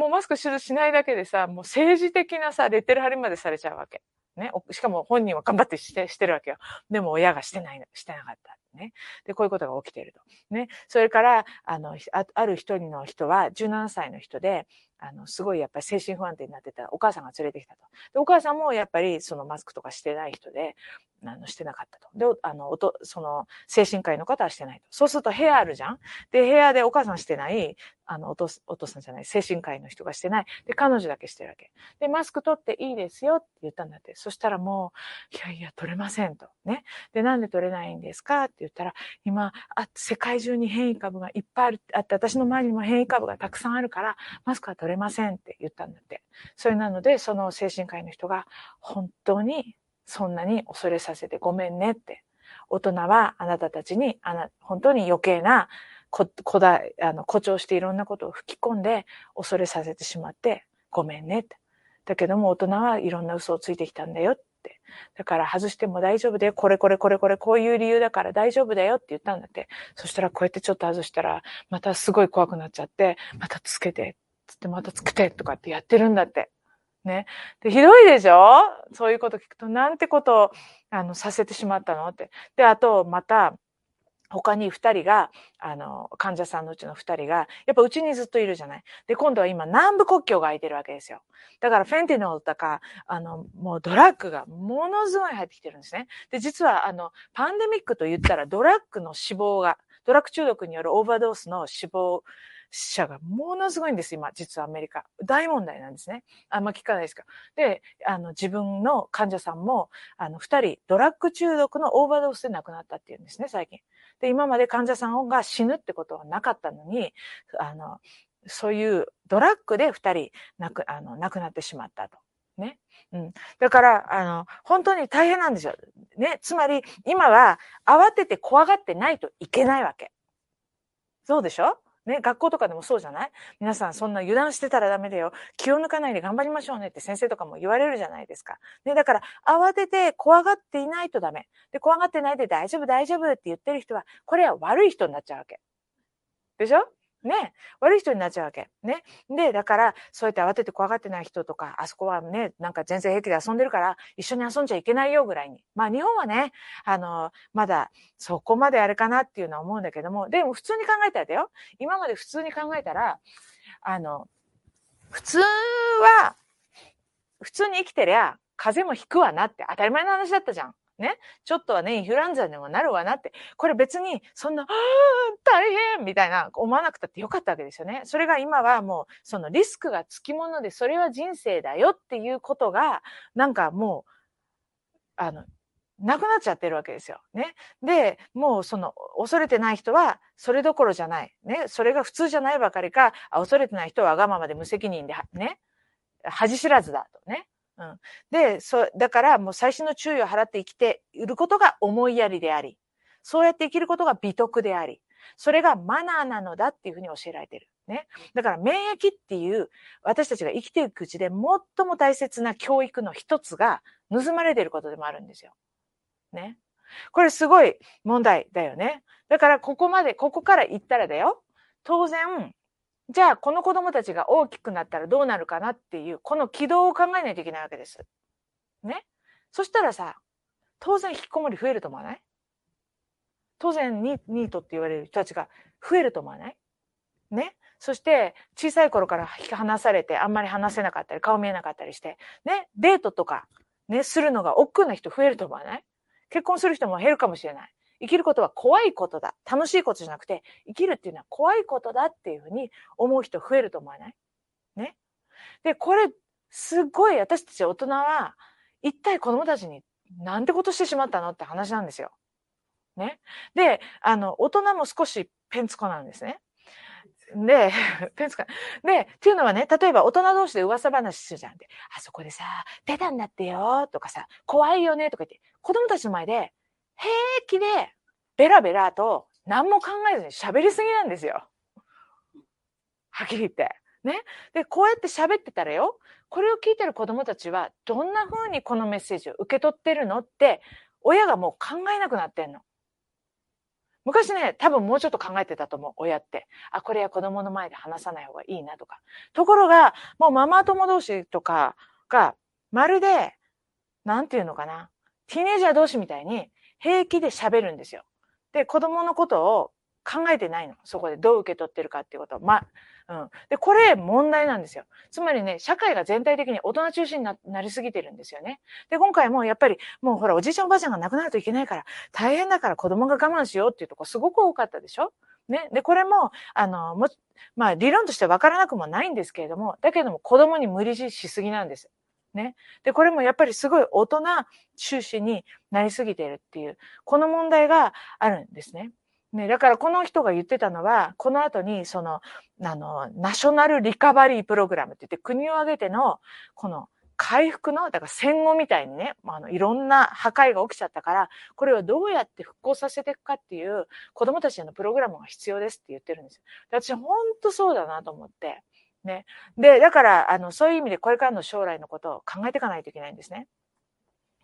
もうマスクしないだけでさ、もう政治的なさ、レッテル貼りまでされちゃうわけ。ね。しかも本人は頑張ってして、してるわけよ。でも親がしてない、してなかった。ね。で、こういうことが起きていると。ね。それから、あの、あ, ある一人の人は、じゅうななさいの人で、あの、すごいやっぱり精神不安定になってたら、お母さんが連れてきたと。で、お母さんもやっぱりそのマスクとかしてない人で、あの、してなかったと。で、あの、おと、その、精神科医の方はしてないと。そうすると部屋あるじゃん。で、部屋でお母さんしてない、あの、お父、お父さんじゃない、精神科医の人がしてない。で、彼女だけしてるわけ。で、マスク取っていいですよって言ったんだって。そしたらもう、いやいや、取れませんと。ね。で、なんで取れないんですかって言ったら、今、あ、世界中に変異株がいっぱいある、あって、私の周りにも変異株がたくさんあるから、マスクは取れませんって言ったんだって。それなので、その精神科医の人が、本当に、そんなに恐れさせてごめんねって。大人はあなたたちに、あな、本当に余計な、こ、こだ、あの、誇張していろんなことを吹き込んで、恐れさせてしまって、ごめんねって。だけども大人はいろんな嘘をついてきたんだよって。だから外しても大丈夫だよ。これこれこれこれこういう理由だから大丈夫だよって言ったんだって。そしたらこうやってちょっと外したら、またすごい怖くなっちゃって、またつけて、つってまたつけてとかってやってるんだって。ね。で、ひどいでしょ？そういうこと聞くと、なんてことを、あの、させてしまったのって。で、あと、また、他に二人が、あの、患者さんのうちの二人が、やっぱうちにずっといるじゃない。で、今度は今南部国境が空いてるわけですよ。だからフェンティノールとか、あの、もうドラッグがものすごい入ってきてるんですね。で、実はあの、パンデミックと言ったらドラッグの死亡が、ドラッグ中毒によるオーバードースの死亡者がものすごいんです、今、実はアメリカ。大問題なんですね。あんま聞かないですか。で、あの、自分の患者さんも、あの、二人、ドラッグ中毒のオーバードースで亡くなったっていうんですね、最近。で、今まで患者さんが死ぬってことはなかったのに、あの、そういうドラッグで二人亡く、あの、亡くなってしまったと。ね。うん。だから、あの、本当に大変なんですよ。ね。つまり、今は慌てて怖がってないといけないわけ。そうでしょ？ね、学校とかでもそうじゃない？皆さんそんな油断してたらダメだよ。気を抜かないで頑張りましょうねって先生とかも言われるじゃないですか。ね、だから慌てて怖がっていないとダメ。で、怖がってないで大丈夫大丈夫って言ってる人は、これは悪い人になっちゃうわけ。でしょ？ね。悪い人になっちゃうわけ。ね。で、だから、そうやって慌てて怖がってない人とか、あそこはね、なんか全然平気で遊んでるから、一緒に遊んじゃいけないよぐらいに。まあ日本はね、あの、まだそこまであれかなっていうのは思うんだけども、でも普通に考えたらだよ。今まで普通に考えたら、あの、普通は、普通に生きてりゃ、風邪もひくわなって当たり前の話だったじゃん。ね。ちょっとはね、インフルエンザにもなるわなって。これ別に、そんな、ああ、大変みたいな思わなくたってよかったわけですよね。それが今はもう、そのリスクがつきもので、それは人生だよっていうことが、なんかもう、あの、なくなっちゃってるわけですよ。ね。で、もうその、恐れてない人は、それどころじゃない。ね。それが普通じゃないばかりか、あ、恐れてない人はわがままで無責任で、ね。恥知らずだとね。うん。で、そう、だからもう最新の注意を払って生きていることが思いやりであり、そうやって生きることが美徳であり、それがマナーなのだっていうふうに教えられている。ね。だから免疫っていう私たちが生きていくうちで最も大切な教育の一つが盗まれていることでもあるんですよ。ね。これすごい問題だよね。だからここまで、ここから言ったらだよ。当然、じゃあ、この子供たちが大きくなったらどうなるかなっていう、この軌道を考えないといけないわけです。ね。そしたらさ、当然引きこもり増えると思わない？当然ニ、ニートって言われる人たちが増えると思わない？ね。そして、小さい頃から引き離されて、あんまり話せなかったり、顔見えなかったりして、ね、デートとか、ね、するのが億劫な人増えると思わない？結婚する人も減るかもしれない。生きることは怖いことだ。楽しいことじゃなくて、生きるっていうのは怖いことだっていうふうに思う人増えると思わない？ね。で、これ、すごい私たち大人は、一体子供たちになんてことしてしまったのって話なんですよ。ね。で、あの、大人も少しペンツコなんですね。で、ペンツコ。で、っていうのはね、例えば大人同士で噂話するじゃんって。あそこでさ、出たんだってよとかさ、怖いよねとか言って、子供たちの前で、平気で、ベラベラと何も考えずに喋りすぎなんですよ。はっきり言って。ね。で、こうやって喋ってたらよ、これを聞いてる子供たちは、どんな風にこのメッセージを受け取ってるのって、親がもう考えなくなってんの。昔ね、多分もうちょっと考えてたと思う、親って。あ、これは子供の前で話さない方がいいなとか。ところが、もうママ友同士とかが、まるで、なんていうのかな、ティーネイジャー同士みたいに平気で喋るんですよ。で、子供のことを考えてないの。そこでどう受け取ってるかっていうことを。ま、うん。で、これ問題なんですよ。つまりね、社会が全体的に大人中心に な, なりすぎてるんですよね。で、今回もやっぱり、もうほら、おじいちゃんおばあちゃんが亡くなるといけないから、大変だから子供が我慢しようっていうとこすごく多かったでしょ？ね。で、これも、あの、も、まあ、理論としてわからなくもないんですけれども、だけども子供に無理強いしすぎなんです。ね。で、これもやっぱりすごい大人中心になりすぎているっていう、この問題があるんですね。ね、だからこの人が言ってたのは、この後にその、あの、ナショナルリカバリープログラムって言って、国を挙げての、この回復の、だから戦後みたいにね、あの、いろんな破壊が起きちゃったから、これをどうやって復興させていくかっていう、子供たちへのプログラムが必要ですって言ってるんですよ。で私、本当そうだなと思って。ね。で、だから、あの、そういう意味でこれからの将来のことを考えていかないといけないんですね。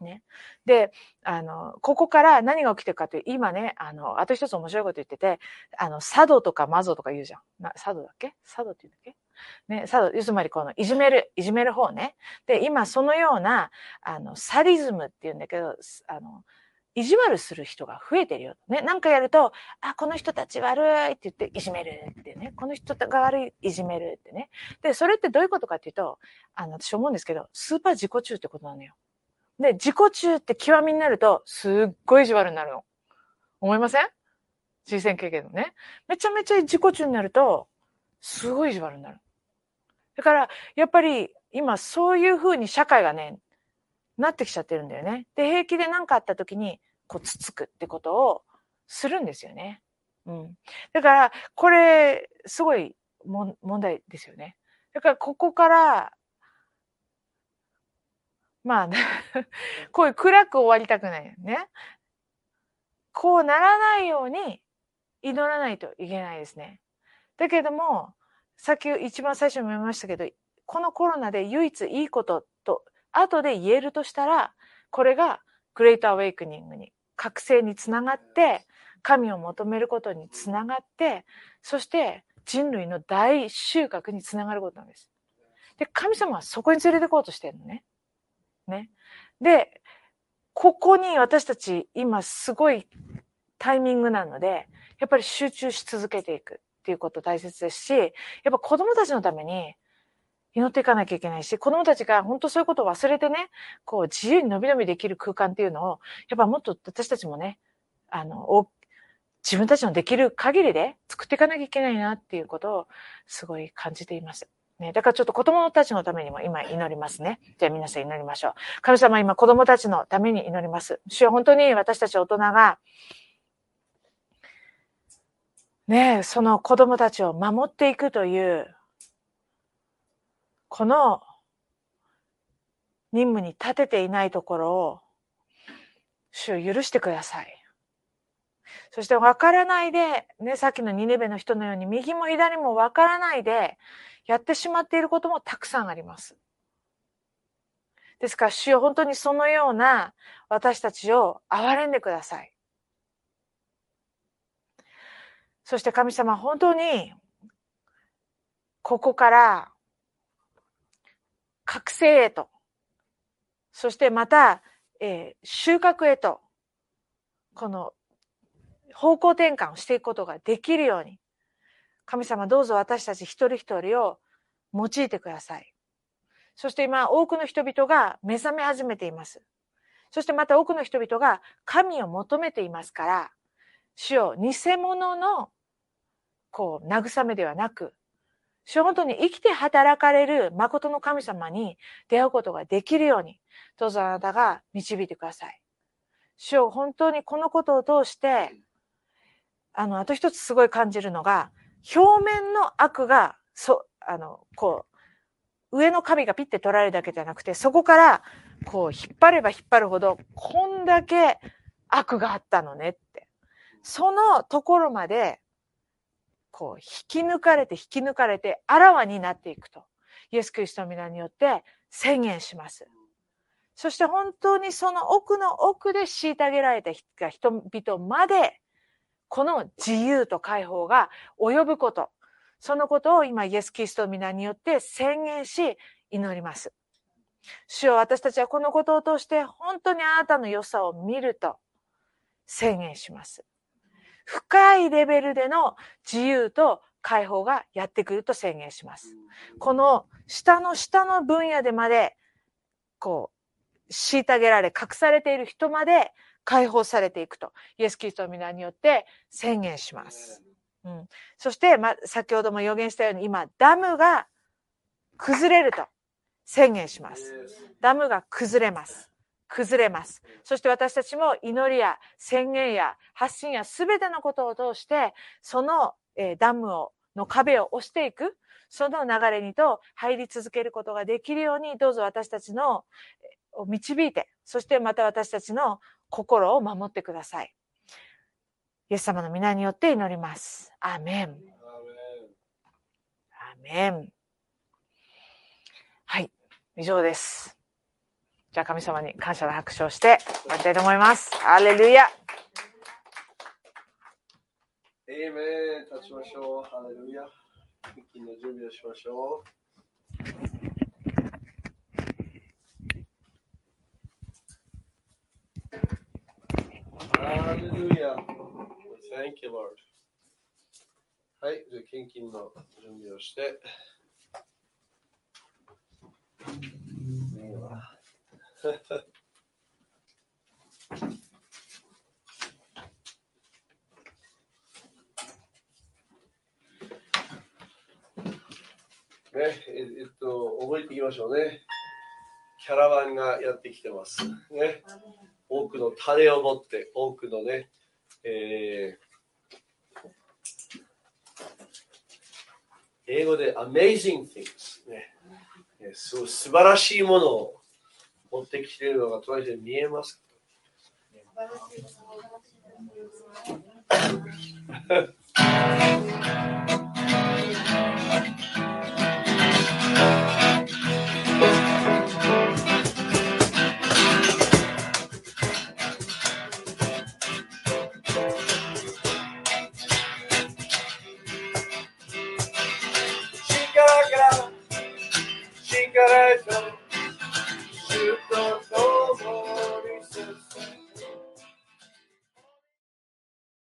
ね。で、あの、ここから何が起きてるかって、今ね、あの、あと一つ面白いこと言ってて、あの、サドとかマゾとか言うじゃん。なサドだっけサドって言うんだっけね、サド、つまりこの、いじめる、いじめる方ね。で、今そのような、あの、サディズムって言うんだけど、あの、意地悪する人が増えてるよ。ね。なんかやると、あ、この人たち悪いって言っていじめるってね。この人が悪い、いじめるってね。で、それってどういうことかっていうと、あの、私思うんですけど、スーパー自己中ってことなのよ。で、自己中って極みになると、すっごい意地悪になるの。思いません？人生経験のね。めちゃめちゃ自己中になると、すごい意地悪になる。だから、やっぱり、今そういう風に社会がね、なってきちゃってるんだよね。で、平気で何かあった時に、こう、つつくってことをするんですよね。うん。だから、これ、すごいも問題ですよね。だから、ここから、まあ、ね、こういう暗く終わりたくないよね。こうならないように祈らないといけないですね。だけども、さっき一番最初にも言いましたけど、このコロナで唯一いいことと、後で言えるとしたら、これがグレートアウェイクニングに、覚醒につながって、神を求めることにつながって、そして人類の大収穫につながることなんです。で、神様はそこに連れて行こうとしてるのね。ね。で、ここに私たち今すごいタイミングなので、やっぱり集中し続けていくっていうこと大切ですし、やっぱ子供たちのために祈っていかなきゃいけないし、子供たちが本当そういうことを忘れてね、こう自由に伸び伸びできる空間っていうのを、やっぱもっと私たちもね、あの、自分たちのできる限りで作っていかなきゃいけないなっていうことをすごい感じています。ね、だからちょっと子供たちのためにも今祈りますね。じゃあ皆さん祈りましょう。神様今子供たちのために祈ります。主は本当に私たち大人が、ね、その子供たちを守っていくという、この任務に立てていないところを、主を許してください。そして分からないで、ね、さっきのニネベの人のように右も左も分からないでやってしまっていることもたくさんあります。ですから主よ本当にそのような私たちを憐れんでください。そして神様本当にここから覚醒へと、そしてまた、えー、収穫へと、この方向転換をしていくことができるように、神様どうぞ私たち一人一人を用いてください。そして今多くの人々が目覚め始めています。そしてまた多くの人々が神を求めていますから、主よ偽物のこう慰めではなく、主よ本当に生きて働かれる誠の神様に出会うことができるように、どうぞあなたが導いてください。主よ本当にこのことを通して、あの、あと一つすごい感じるのが、表面の悪が、そ、あの、こう、上のカビがピッて取られるだけじゃなくて、そこから、こう、引っ張れば引っ張るほど、こんだけ悪があったのねって。そのところまで、こう、引き抜かれて引き抜かれて、あらわになっていくと。イエス・キリストの皆によって宣言します。そして本当にその奥の奥で虐げられた人々まで、この自由と解放が及ぶこと。そのことを今イエス・キリストの皆によって宣言し祈ります。主よ私たちはこのことを通して本当にあなたの良さを見ると宣言します。深いレベルでの自由と解放がやってくると宣言します。この下の下の分野でまでこう虐げられ隠されている人まで解放されていくとイエス・キリストの皆によって宣言します。うん、そして、ま、先ほども予言したように今ダムが崩れると宣言します。ダムが崩れます。崩れます。そして私たちも祈りや宣言や発信やすべてのことを通してその、えー、ダムをの壁を押していくその流れにと入り続けることができるようにどうぞ私たちのを導いてそしてまた私たちの心を守ってください。イエス様の皆によって祈ります。アーメン。アーメン。はい、以上です。 じゃあ神様に感謝の拍手をして終わりたいと思います。ハレルヤ。 エイメン。立ちましょう。ハレルヤ。献金の準備をしましょう。ハレルヤ。Thank you, Lord. はい、じゃあ献金の準備をして。いいわ。ね、ええっと、覚えていきましょうね。キャラバンがやってきてます。ね、多くの種を持って、多くのね、えー、英語で amazing things、ね、すごい素晴らしいものを持ってきているのが隣で見えますか？